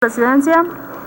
Presidencia.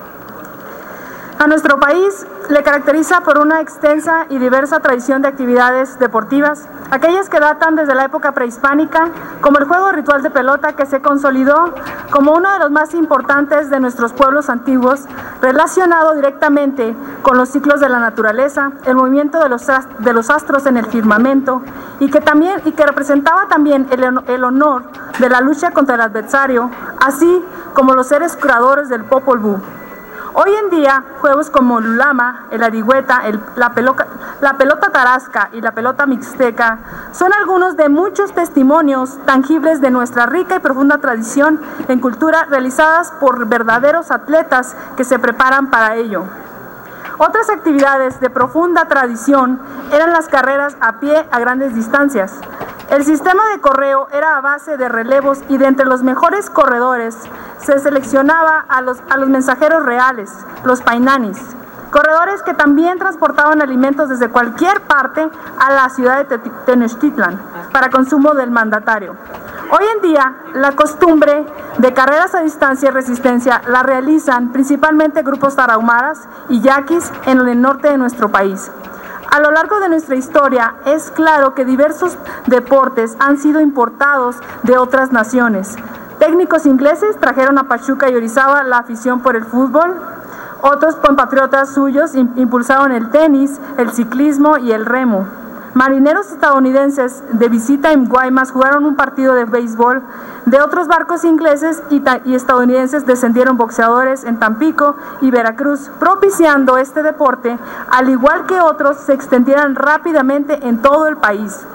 A nuestro país le caracteriza por una extensa y diversa tradición de actividades deportivas, aquellas que datan desde la época prehispánica, como el juego ritual de pelota, que se consolidó como uno de los más importantes de nuestros pueblos antiguos, relacionado directamente con los ciclos de la naturaleza, el movimiento de los astros en el firmamento, y que representaba también el honor de la lucha contra el adversario, así como los seres creadores del Popol Vuh. Hoy en día, juegos como el ulama, el arihueta, la pelota tarasca y la pelota mixteca son algunos de muchos testimonios tangibles de nuestra rica y profunda tradición en cultura, realizadas por verdaderos atletas que se preparan para ello. Otras actividades de profunda tradición eran las carreras a pie a grandes distancias. El sistema de correo era a base de relevos, y de entre los mejores corredores se seleccionaba a los mensajeros reales, los painanis, corredores que también transportaban alimentos desde cualquier parte a la ciudad de Tenochtitlan para consumo del mandatario. Hoy en día, la costumbre de carreras a distancia y resistencia la realizan principalmente grupos tarahumaras y yaquis en el norte de nuestro país. A lo largo de nuestra historia, es claro que diversos deportes han sido importados de otras naciones. Técnicos ingleses trajeron a Pachuca y Orizaba la afición por el fútbol. Otros compatriotas suyos impulsaron el tenis, el ciclismo y el remo. Marineros estadounidenses de visita en Guaymas jugaron un partido de béisbol. De otros barcos ingleses y estadounidenses descendieron boxeadores en Tampico y Veracruz, propiciando este deporte, al igual que otros, se extendieran rápidamente en todo el país.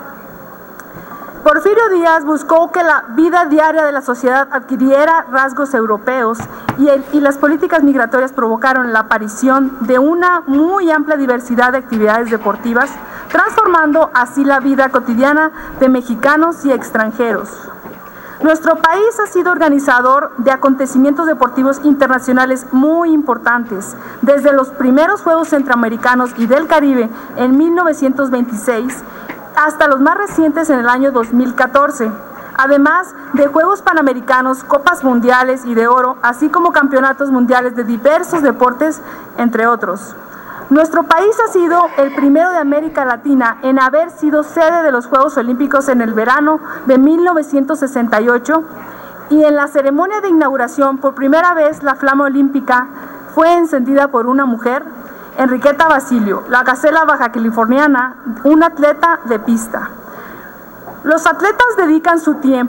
Porfirio Díaz buscó que la vida diaria de la sociedad adquiriera rasgos europeos, y las políticas migratorias provocaron la aparición de una muy amplia diversidad de actividades deportivas, transformando así la vida cotidiana de mexicanos y extranjeros. Nuestro país ha sido organizador de acontecimientos deportivos internacionales muy importantes, desde los primeros Juegos Centroamericanos y del Caribe en 1926 hasta los más recientes en el año 2014, además de Juegos Panamericanos, Copas Mundiales y de Oro, así como campeonatos mundiales de diversos deportes, entre otros. Nuestro país ha sido el primero de América Latina en haber sido sede de los Juegos Olímpicos en el verano de 1968, y en la ceremonia de inauguración, por primera vez, la flama olímpica fue encendida por una mujer, Enriqueta Basilio, la gacela baja californiana, una atleta de pista. Los atletas dedican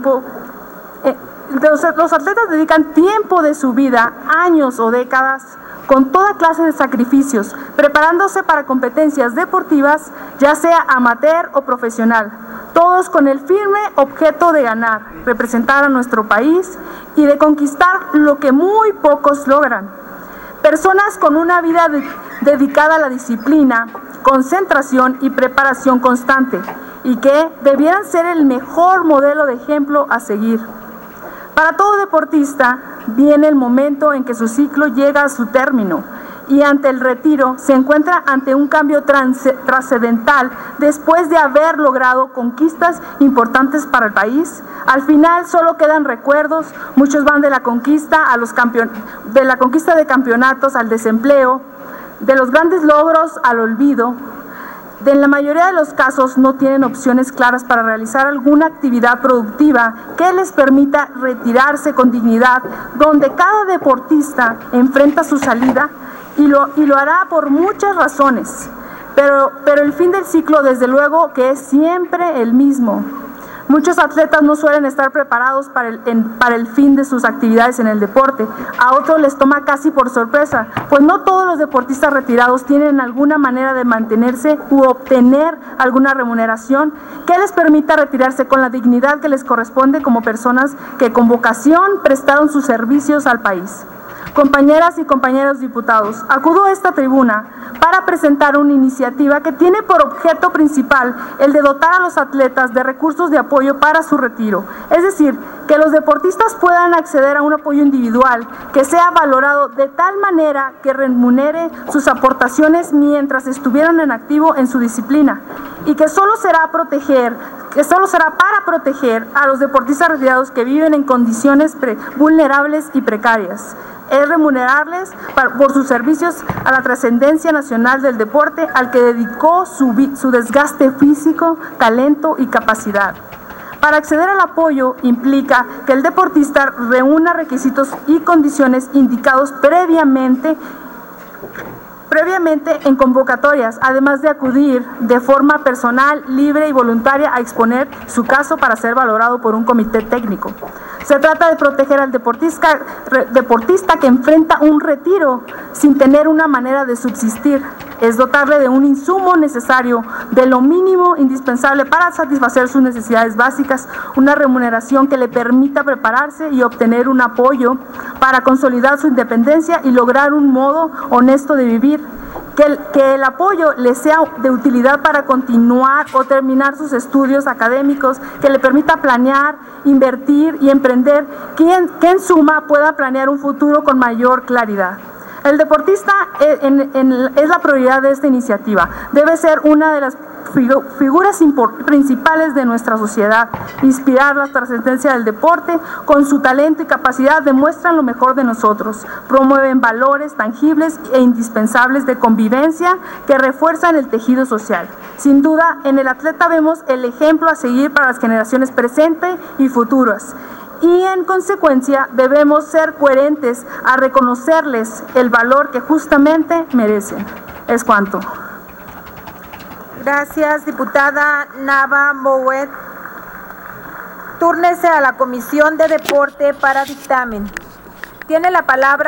tiempo de su vida, años o décadas, con toda clase de sacrificios, preparándose para competencias deportivas, ya sea amateur o profesional, todos con el firme objeto de ganar, representar a nuestro país y de conquistar lo que muy pocos logran. Personas con una vida dedicada a la disciplina, concentración y preparación constante, y que debieran ser el mejor modelo de ejemplo a seguir. Para todo deportista, viene el momento en que su ciclo llega a su término, y ante el retiro se encuentra ante un cambio trascendental después de haber logrado conquistas importantes para el país. Al final solo quedan recuerdos. Muchos van de la conquista de campeonatos al desempleo, de los grandes logros al olvido. En la mayoría de los casos no tienen opciones claras para realizar alguna actividad productiva que les permita retirarse con dignidad, donde cada deportista enfrenta su salida y lo hará por muchas razones, pero el fin del ciclo desde luego que es siempre el mismo. Muchos atletas no suelen estar preparados para el fin de sus actividades en el deporte. A otros les toma casi por sorpresa, pues no todos los deportistas retirados tienen alguna manera de mantenerse u obtener alguna remuneración que les permita retirarse con la dignidad que les corresponde como personas que con vocación prestaron sus servicios al país. Compañeras y compañeros diputados, acudo a esta tribuna para presentar una iniciativa que tiene por objeto principal el de dotar a los atletas de recursos de apoyo para su retiro, es decir, que los deportistas puedan acceder a un apoyo individual que sea valorado de tal manera que remunere sus aportaciones mientras estuvieron en activo en su disciplina, y que solo será para proteger a los deportistas retirados que viven en condiciones vulnerables y precarias. Es remunerarles por sus servicios a la trascendencia nacional del deporte al que dedicó su desgaste físico, talento y capacidad. Para acceder al apoyo implica que el deportista reúna requisitos y condiciones indicados previamente en convocatorias, además de acudir de forma personal, libre y voluntaria a exponer su caso para ser valorado por un comité técnico. Se trata de proteger al deportista que enfrenta un retiro sin tener una manera de subsistir. Es dotarle de un insumo necesario, de lo mínimo indispensable para satisfacer sus necesidades básicas, una remuneración que le permita prepararse y obtener un apoyo para consolidar su independencia y lograr un modo honesto de vivir. Que el apoyo le sea de utilidad para continuar o terminar sus estudios académicos, que le permita planear, invertir y emprender, que en suma pueda planear un futuro con mayor claridad. El deportista es la prioridad de esta iniciativa. Debe ser una de las figuras principales de nuestra sociedad. Inspirar la trascendencia del deporte, con su talento y capacidad demuestran lo mejor de nosotros. Promueven valores tangibles e indispensables de convivencia que refuerzan el tejido social. Sin duda, en el atleta vemos el ejemplo a seguir para las generaciones presentes y futuras. Y en consecuencia debemos ser coherentes a reconocerles el valor que justamente merecen. Es cuanto. Gracias, diputada Nava Mouet. Túrnese a la Comisión de Deporte para dictamen. Tiene la palabra